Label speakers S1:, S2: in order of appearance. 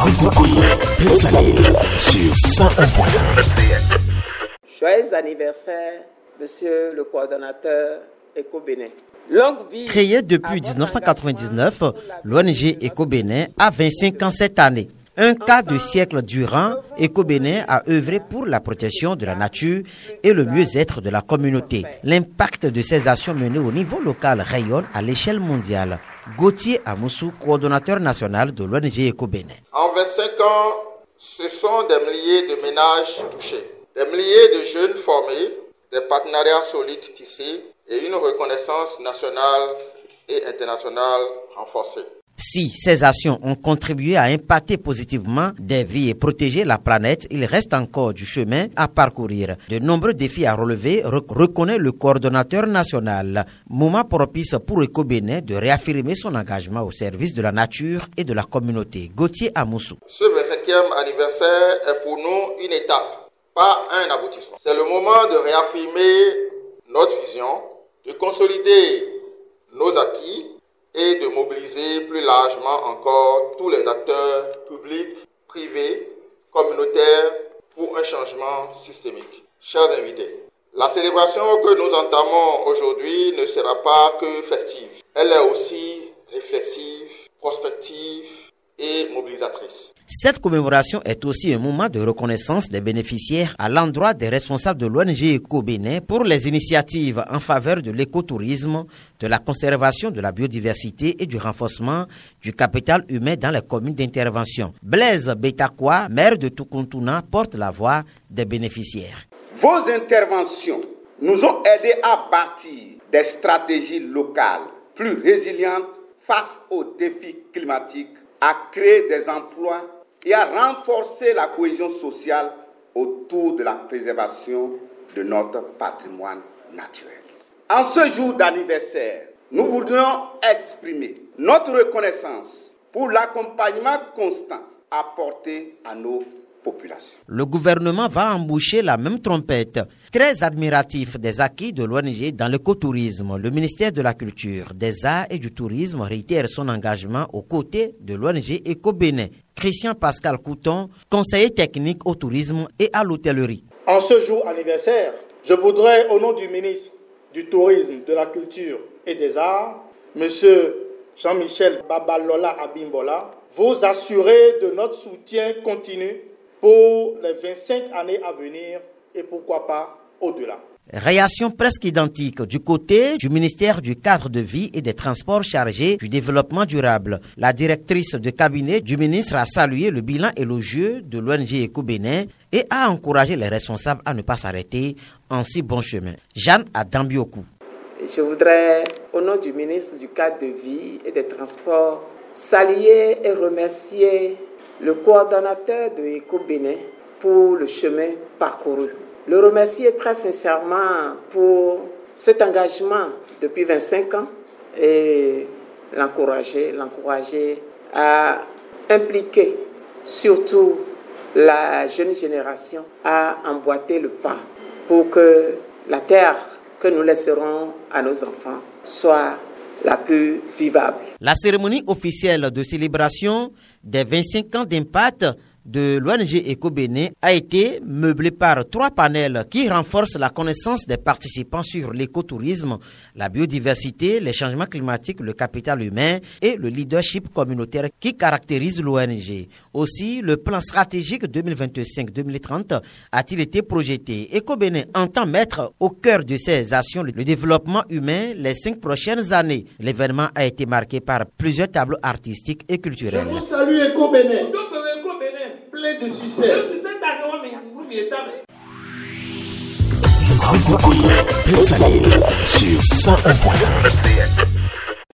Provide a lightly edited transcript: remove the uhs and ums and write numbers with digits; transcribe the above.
S1: écoutez Pétaline sur 101.1.
S2: Joyeux anniversaire, monsieur le coordonnateur Eco-Bénin.
S3: Créé depuis 1999, l'ONG Eco-Bénin a 25 ans cette année. Un quart de siècle durant, Eco-Bénin a œuvré pour la protection de la nature et le mieux-être de la communauté. L'impact de ces actions menées au niveau local rayonne à l'échelle mondiale. Gauthier Amoussou, coordonnateur national de l'ONG Eco-Bénin.
S4: En 25 ans, ce sont des milliers de ménages touchés, des milliers de jeunes formés, des partenariats solides tissés et une reconnaissance nationale et internationale renforcée.
S3: Si ces actions ont contribué à impacter positivement des vies et protéger la planète, il reste encore du chemin à parcourir. De nombreux défis à relever, reconnaît le coordonnateur national. Moment propice pour Eco-Bénin de réaffirmer son engagement au service de la nature et de la communauté. Gauthier Amoussou.
S4: Ce 25e anniversaire est pour nous une étape, pas un aboutissement. C'est le moment de réaffirmer notre vision, de consolider nos acquis et de mobiliser plus largement encore tous les acteurs publics, privés, communautaires pour un changement systémique. Chers invités, la célébration que nous entamons aujourd'hui ne sera pas que festive. Elle est aussi réflexive, prospective et mobilisatrice.
S3: Cette commémoration est aussi un moment de reconnaissance des bénéficiaires à l'endroit des responsables de l'ONG Eco-Bénin pour les initiatives en faveur de l'écotourisme, de la conservation de la biodiversité et du renforcement du capital humain dans les communes d'intervention. Blaise Betakwa, maire de Tukuntuna, porte la voix des bénéficiaires.
S5: Vos interventions nous ont aidés à bâtir des stratégies locales plus résilientes face aux défis climatiques, à créer des emplois et à renforcer la cohésion sociale autour de la préservation de notre patrimoine naturel. En ce jour d'anniversaire, nous voudrions exprimer notre reconnaissance pour l'accompagnement constant apporté à nos populations.
S3: Le gouvernement va embaucher la même trompette. Très admiratif des acquis de l'ONG dans l'écotourisme, le ministère de la Culture, des Arts et du Tourisme réitère son engagement aux côtés de l'ONG Eco-Bénin. Christian Pascal Couton, conseiller technique au tourisme et à l'hôtellerie.
S6: En ce jour anniversaire, je voudrais, au nom du ministre du Tourisme, de la Culture et des Arts, M. Jean-Michel Babalola Abimbola, vous assurer de notre soutien continu pour les 25 années à venir et pourquoi pas au-delà.
S3: Réaction presque identique du côté du ministère du Cadre de vie et des Transports chargé du développement durable. La directrice de cabinet du ministre a salué le bilan élogieux de l'ONG Eco-Bénin et a encouragé les responsables à ne pas s'arrêter en si bon chemin. Jeanne Adambiokou.
S2: Je voudrais, au nom du ministre du Cadre de vie et des Transports, saluer et remercier le coordonnateur de Eco-Bénin pour le chemin parcouru. Le remercier très sincèrement pour cet engagement depuis 25 ans et l'encourager à impliquer surtout la jeune génération à emboîter le pas pour que la terre que nous laisserons à nos enfants soit la plus vivable.
S3: La cérémonie officielle de célébration des 25 ans d'impact de l'ONG Eco-Bénin a été meublée par 3 panels qui renforcent la connaissance des participants sur l'écotourisme, la biodiversité, les changements climatiques, le capital humain et le leadership communautaire qui caractérise l'ONG. Aussi, le plan stratégique 2025-2030 a-t-il été projeté. Eco-Bénin entend mettre au cœur de ses actions le développement humain les 5 prochaines années. L'événement a été marqué par plusieurs tableaux artistiques et culturels.
S6: Je vous salue Eco-Bénin. Plein de succès.
S1: Vous écoutez Pétaline sur 101.1.